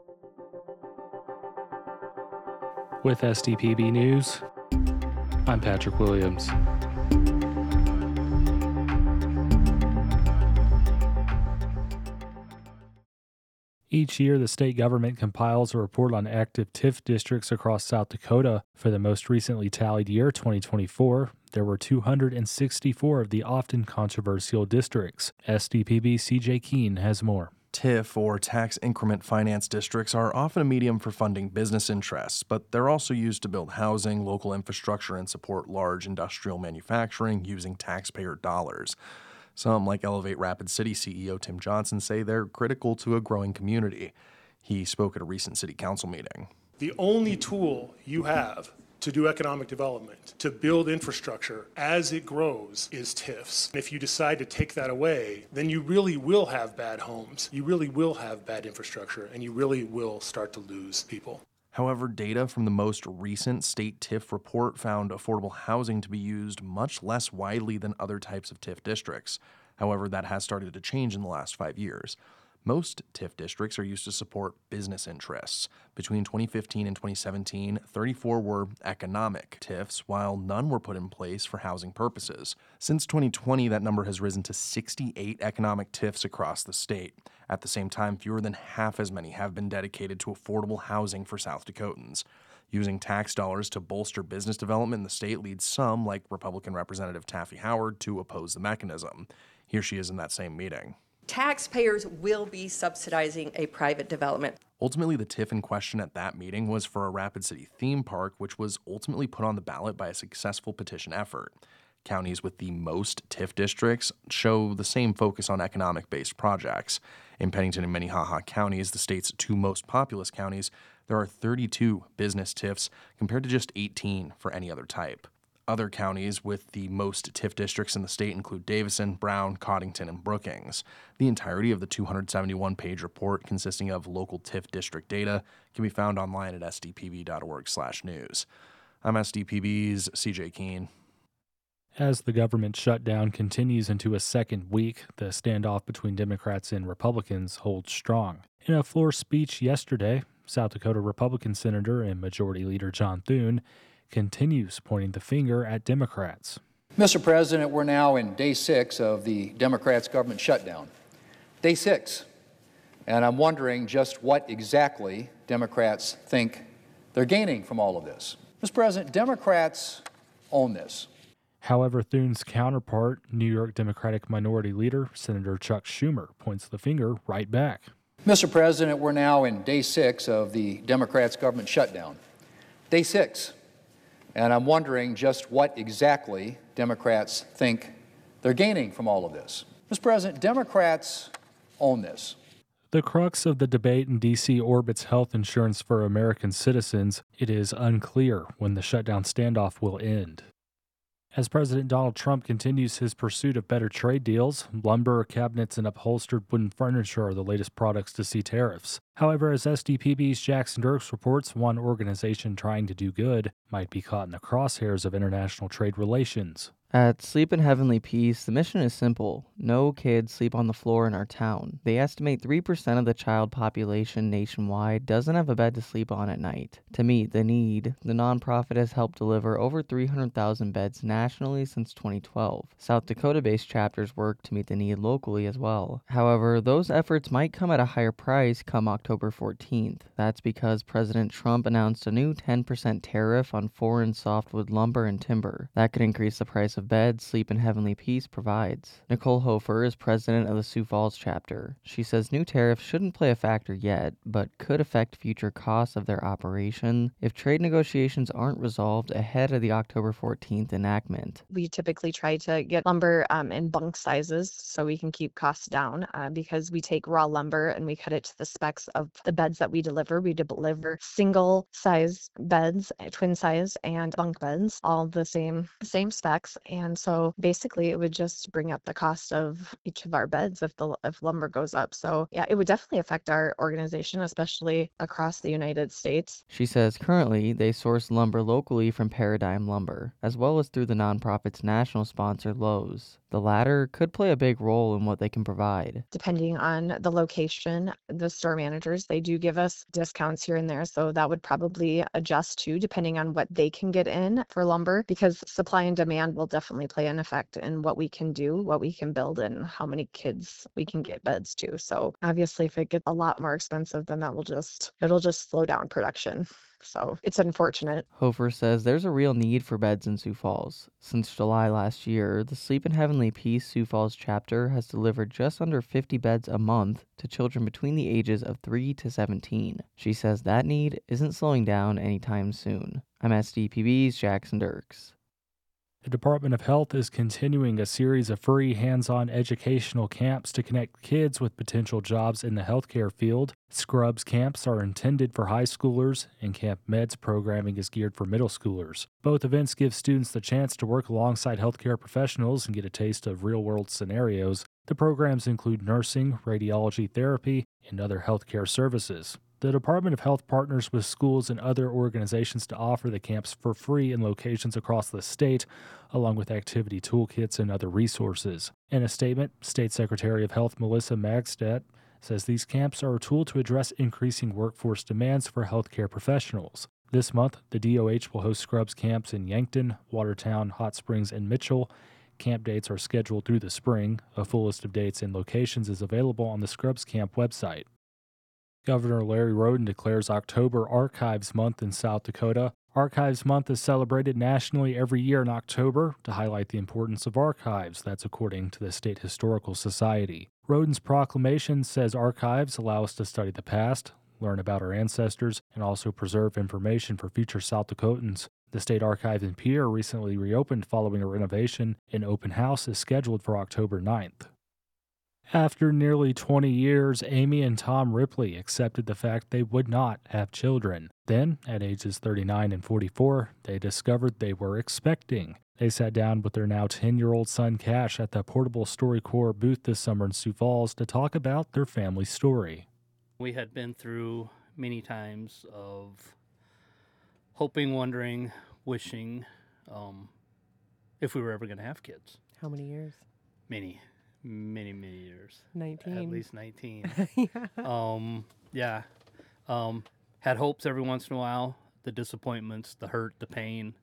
With SDPB News, I'm Patrick Williams. Each year, the state government compiles a report on active TIF districts across South Dakota. For the most recently tallied year, 2024, there were 264 of the often controversial districts. SDPB CJ Keene has more. TIF, or tax increment finance districts, are often a medium for funding business interests, but they're also used to build housing, local infrastructure, and support large industrial manufacturing using taxpayer dollars. Some, like Elevate Rapid City CEO Tim Johnson, say they're critical to a growing community. He spoke at a recent city council meeting. The only tool you have to do economic development, to build infrastructure as it grows, is TIFs. And if you decide to take that away, then you really will have bad homes, you really will have bad infrastructure, and you really will start to lose people. However, data from the most recent state TIF report found affordable housing to be used much less widely than other types of TIF districts. However, that has started to change in the last 5 years. Most TIF districts are used to support business interests. Between 2015 and 2017, 34 were economic TIFs, while none were put in place for housing purposes. Since 2020, that number has risen to 68 economic TIFs across the state. At the same time, fewer than half as many have been dedicated to affordable housing for South Dakotans. Using tax dollars to bolster business development in the state leads some, like Republican Representative Taffy Howard, to oppose the mechanism. Here she is in that same meeting. Taxpayers will be subsidizing a private development. Ultimately, the TIF in question at that meeting was for a Rapid City theme park, which was ultimately put on the ballot by a successful petition effort. Counties with the most TIF districts show the same focus on economic-based projects. In Pennington and Minnehaha counties, the state's two most populous counties, there are 32 business TIFs compared to just 18 for any other type. Other counties with the most TIF districts in the state include Davison, Brown, Coddington, and Brookings. The entirety of the 271-page report consisting of local TIF district data can be found online at sdpb.org/news. I'm SDPB's CJ Keene. As the government shutdown continues into a second week, the standoff between Democrats and Republicans holds strong. In a floor speech yesterday, South Dakota Republican Senator and Majority Leader John Thune continues pointing the finger at Democrats. Mr. President, we're now in day 6 of the Democrats' government shutdown. Day 6. And I'm wondering just what exactly Democrats think they're gaining from all of this. Mr. President, Democrats own this. However, Thune's counterpart, New York Democratic Minority Leader Senator Chuck Schumer, points the finger right back. Mr. President, we're now in day 6 of the Democrats' government shutdown. Day 6. And I'm wondering just what exactly Democrats think they're gaining from all of this. Mr. President, Democrats own this. The crux of the debate in D.C. orbits health insurance for American citizens. It is unclear when the shutdown standoff will end. As President Donald Trump continues his pursuit of better trade deals, lumber, cabinets, and upholstered wooden furniture are the latest products to see tariffs. However, as SDPB's Jackson Dirks reports, one organization trying to do good might be caught in the crosshairs of international trade relations. At Sleep in Heavenly Peace, the mission is simple. No kids sleep on the floor in our town. They estimate 3% of the child population nationwide doesn't have a bed to sleep on at night. To meet the need, the nonprofit has helped deliver over 300,000 beds nationally since 2012. South Dakota-based chapters work to meet the need locally as well. However, those efforts might come at a higher price come October 14th. That's because President Trump announced a new 10% tariff on foreign softwood lumber and timber. That could increase the price of beds Sleep in Heavenly Peace provides. Nicole Hofer is president of the Sioux Falls chapter. She says new tariffs shouldn't play a factor yet, but could affect future costs of their operation if trade negotiations aren't resolved ahead of the October 14th enactment. We typically try to get lumber in bunk sizes so we can keep costs down because we take raw lumber and we cut it to the specs of the beds that we deliver. We deliver single size beds, twin size, and bunk beds, all the same specs. And so basically it would just bring up the cost of each of our beds if lumber goes up. So yeah, it would definitely affect our organization, especially across the United States. She says currently they source lumber locally from Paradigm Lumber, as well as through the nonprofit's national sponsor, Lowe's. The latter could play a big role in what they can provide. Depending on the location, the store managers, they do give us discounts here and there. So that would probably adjust too, depending on what they can get in for lumber, because supply and demand will definitely play an effect in what we can do, what we can build, and how many kids we can get beds to. So obviously if it gets a lot more expensive, then it'll just slow down production. So it's unfortunate. Hofer says there's a real need for beds in Sioux Falls. Since July last year, the Sleep in Heavenly Peace Sioux Falls chapter has delivered just under 50 beds a month to children between the ages of 3 to 17. She says that need isn't slowing down anytime soon. I'm SDPB's Jackson Dirks. The Department of Health is continuing a series of free hands-on educational camps to connect kids with potential jobs in the healthcare field. Scrubs camps are intended for high schoolers, and Camp Med's programming is geared for middle schoolers. Both events give students the chance to work alongside healthcare professionals and get a taste of real-world scenarios. The programs include nursing, radiology therapy, and other healthcare services. The Department of Health partners with schools and other organizations to offer the camps for free in locations across the state, along with activity toolkits and other resources. In a statement, State Secretary of Health Melissa Magstadt says these camps are a tool to address increasing workforce demands for healthcare professionals. This month, the DOH will host Scrubs camps in Yankton, Watertown, Hot Springs, and Mitchell. Camp dates are scheduled through the spring. A full list of dates and locations is available on the Scrubs Camp website. Governor Larry Roden declares October Archives Month in South Dakota. Archives Month is celebrated nationally every year in October to highlight the importance of archives. That's according to the State Historical Society. Roden's proclamation says archives allow us to study the past, learn about our ancestors, and also preserve information for future South Dakotans. The State Archive in Pierre recently reopened following a renovation. An open house is scheduled for October 9th. After nearly 20 years, Amy and Tom Ripley accepted the fact they would not have children. Then, at ages 39 and 44, they discovered they were expecting. They sat down with their now 10-year-old son Cash at the Portable StoryCorps booth this summer in Sioux Falls to talk about their family story. We had been through many times of hoping, wondering, wishing if we were ever going to have kids. How many years? Many years. 19. At least 19. Yeah. Had hopes every once in a while, the disappointments, the hurt, the pain.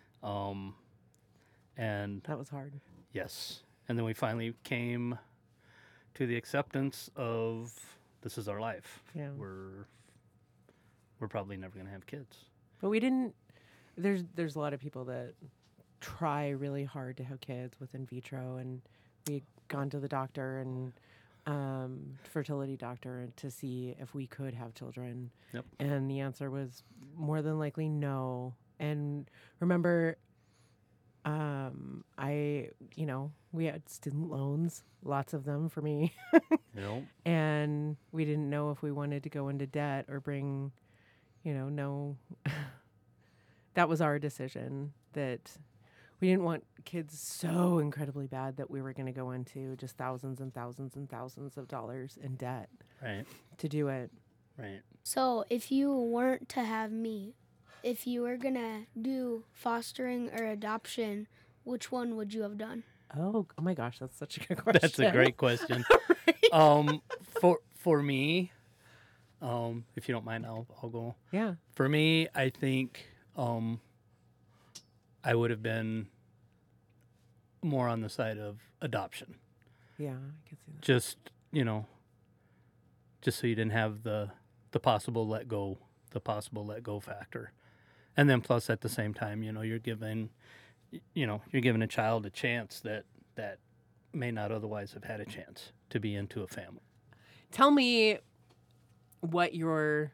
And That was hard. yes. And then we finally came to the acceptance of this is our life. Yeah. We're probably never going to have kids. But we didn't. There's a lot of people that try really hard to have kids with in vitro, and we gone to the doctor and fertility doctor to see if we could have children. Yep. And the answer was more than likely no. And remember, we had student loans, lots of them for me. Yep. And we didn't know if we wanted to go into debt or bring, no. That was our decision, that we didn't want kids so incredibly bad that we were going to go into just thousands and thousands and thousands of dollars in debt Right. to do it. Right. So if you weren't to have me, if you were going to do fostering or adoption, which one would you have done? Oh my gosh, that's such a good question. That's a great question. Right. For me, if you don't mind, I'll go. Yeah. For me, I think I would have been more on the side of adoption. Yeah, I can see that. Just so you didn't have the possible let go factor. And then plus at the same time, you're giving a child a chance that may not otherwise have had a chance to be into a family. Tell me what your...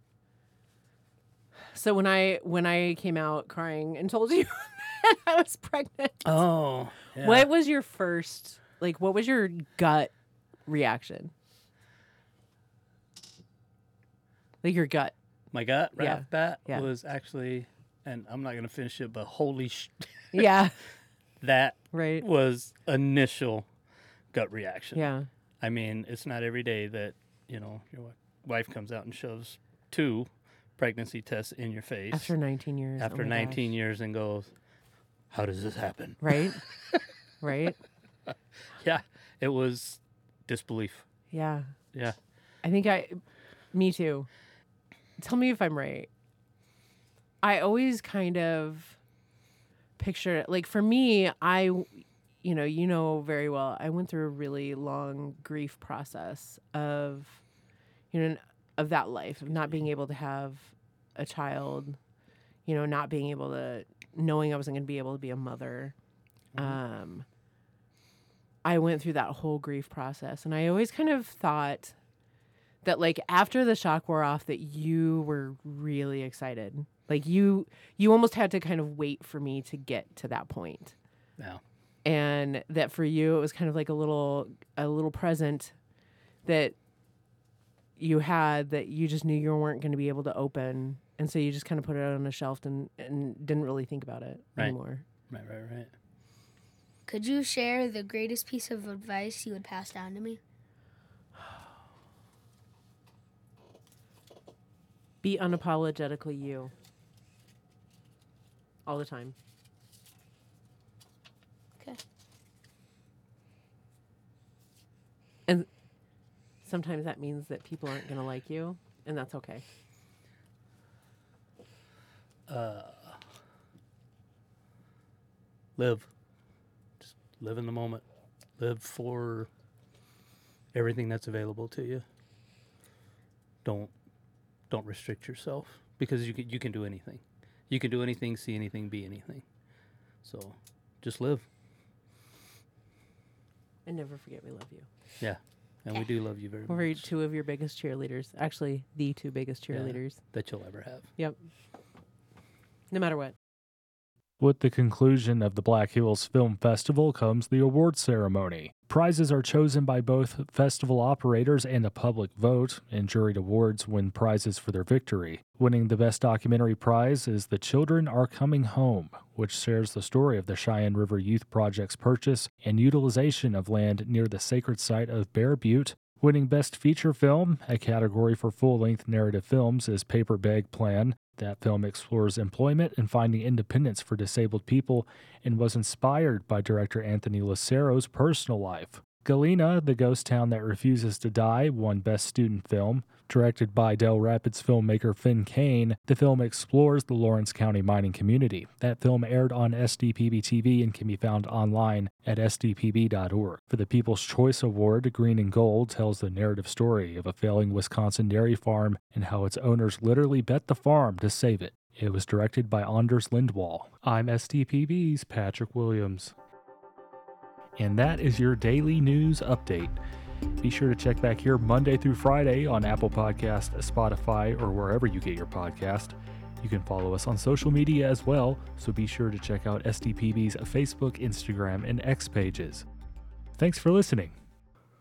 So when I came out crying and told you that I was pregnant. Oh. Yeah. What was your first, what was your gut reaction? Your gut. My gut right Yeah. off the bat Yeah. was actually, and I'm not going to finish it, but holy Yeah. That Right. was initial gut reaction. Yeah. I mean, it's not every day that, you know, your wife comes out and shoves 2 pregnancy tests in your face. After 19 years. After oh my 19 gosh. years and goes, how does this happen? Right? Right? Yeah, it was disbelief. Yeah. Yeah. I think me too. Tell me if I'm right. I always kind of picture it, like for me, you know very well, I went through a really long grief process of, of that life, of not being able to have a child, not being able to, knowing I wasn't going to be able to be a mother. I went through that whole grief process, and I always kind of thought that, like, after the shock wore off, that you were really excited. Like, you almost had to kind of wait for me to get to that point. Yeah. And that for you, it was kind of like a little present that you had that you just knew you weren't going to be able to open. And so you just kind of put it on a shelf and didn't really think about it anymore. Right. Could you share the greatest piece of advice you would pass down to me? Be unapologetically you. All the time. Okay. And sometimes that means that people aren't going to like you, and that's okay. Live. Just live in the moment. Live for everything that's available to you. Don't restrict yourself, because you can do anything. You can do anything, see anything, be anything. So just live. And never forget we love you. Yeah. And we do love you very much. We're 2 of your biggest cheerleaders. Actually, the 2 biggest cheerleaders. That you'll ever have. Yep. No matter what. With the conclusion of the Black Hills Film Festival comes the award ceremony. Prizes are chosen by both festival operators and a public vote, and juried awards win prizes for their victory. Winning the Best Documentary Prize is The Children Are Coming Home, which shares the story of the Cheyenne River Youth Project's purchase and utilization of land near the sacred site of Bear Butte. Winning Best Feature Film, a category for full-length narrative films, is Paper Bag Plan. That film explores employment and finding independence for disabled people and was inspired by director Anthony Lucero's personal life. Galena, The Ghost Town That Refuses to Die, won Best Student Film. Directed by Del Rapids filmmaker Finn Kane, the film explores the Lawrence County mining community. That film aired on SDPB TV and can be found online at sdpb.org. For the People's Choice Award, Green and Gold tells the narrative story of a failing Wisconsin dairy farm and how its owners literally bet the farm to save it. It was directed by Anders Lindwall. I'm SDPB's Patrick Williams. And that is your daily news update. Be sure to check back here Monday through Friday on Apple Podcast, Spotify, or wherever you get your podcast. You can follow us on social media as well, so be sure to check out SDPB's Facebook, Instagram, and X pages. Thanks for listening.